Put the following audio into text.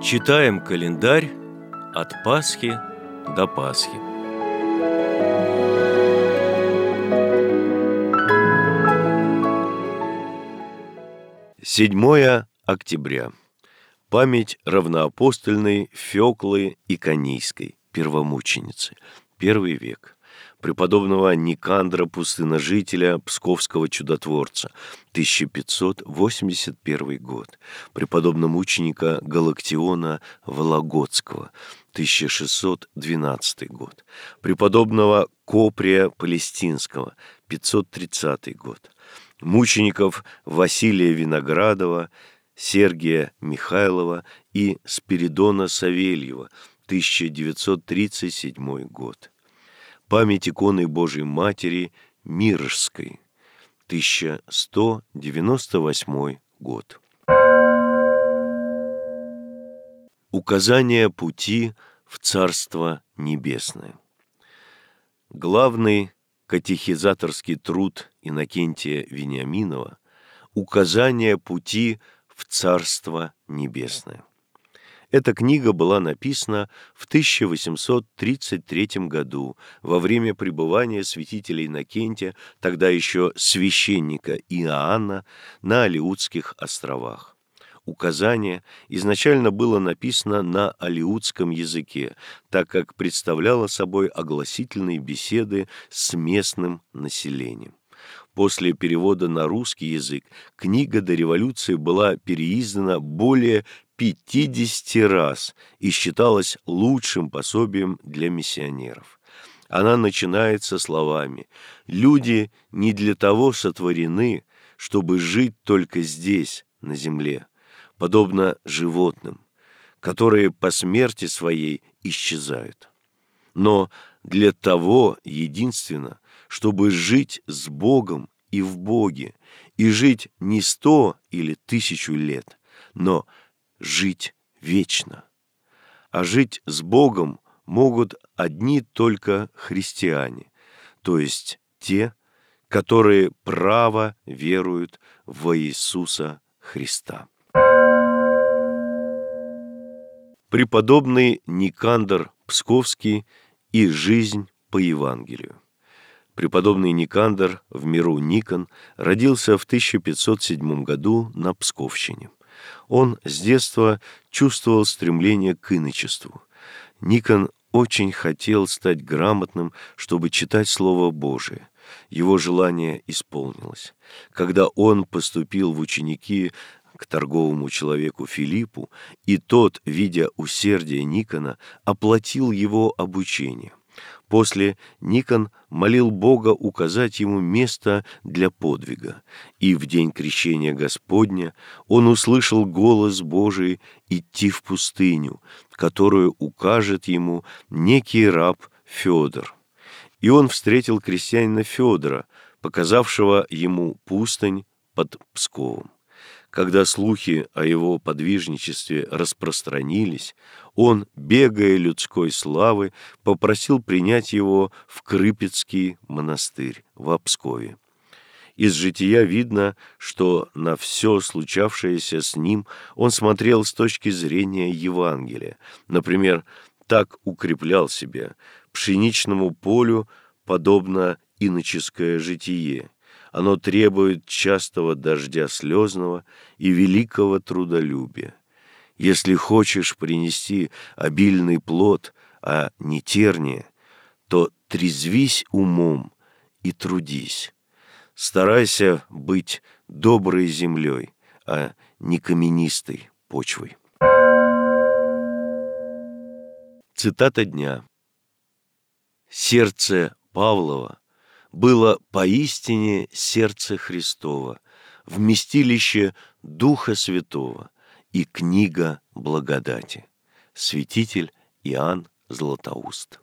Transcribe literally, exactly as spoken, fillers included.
Читаем календарь от Пасхи до Пасхи. седьмое октября. Память равноапостольной Феклы Иконийской, первомученицы, первый век. Преподобного Никандра Пустыножителя, Псковского чудотворца, тысяча пятьсот восемьдесят первый год. Преподобномученика Галактиона Вологодского, тысяча шестьсот двенадцатый год. Преподобного Коприя Палестинского, пятьсот тридцатый год. Мучеников Василия Виноградова, Сергия Михайлова и Спиридона Савельева, тысяча девятьсот тридцать седьмой год. Память иконы Божией Матери Миржской, тысяча сто девяносто восьмой год. Указание пути в Царство Небесное. Главный катехизаторский труд Иннокентия Вениаминова «Указание пути в Царство Небесное». Эта книга была написана в тысяча восемьсот тридцать третьем году во время пребывания святителя Иннокентия, тогда еще священника Иоанна, на Алеутских островах. Указание изначально было написано на алеутском языке, так как представляло собой огласительные беседы с местным населением. После перевода на русский язык книга до революции была переиздана более пятидесяти раз и считалась лучшим пособием для миссионеров. Она начинается словами: «Люди не для того сотворены, чтобы жить только здесь, на земле, подобно животным, которые по смерти своей исчезают, но для того единственно, чтобы жить с Богом и в Боге, и жить не сто или тысячу лет, но жить вечно. А жить с Богом могут одни только христиане, то есть те, которые право веруют во Иисуса Христа». Преподобный Никандр Псковский и жизнь по Евангелию. Преподобный Никандр, в миру Никон, родился в тысяча пятьсот седьмом году на Псковщине. Он с детства чувствовал стремление к иночеству. Никон очень хотел стать грамотным, чтобы читать Слово Божие. Его желание исполнилось. Когда он поступил в ученики к торговому человеку Филиппу, и тот, видя усердие Никона, оплатил его обучение. После Никон молил Бога указать ему место для подвига, и в день крещения Господня он услышал голос Божий идти в пустыню, которую укажет ему некий раб Федор. И он встретил крестьянина Федора, показавшего ему пустынь под Псковом. Когда слухи о его подвижничестве распространились, он, бегая людской славы, попросил принять его в Крыпецкий монастырь в Пскове. Из жития видно, что на все случавшееся с ним он смотрел с точки зрения Евангелия. Например, так укреплял себя: пшеничному полю подобно иноческое житие. Оно требует частого дождя слезного и великого трудолюбия. Если хочешь принести обильный плод, а не терния, то трезвись умом и трудись. Старайся быть доброй землей, а не каменистой почвой. Цитата дня. «Сердце Павлова было поистине сердце Христово, вместилище Духа Святого и книга благодати». Святитель Иоанн Златоуст.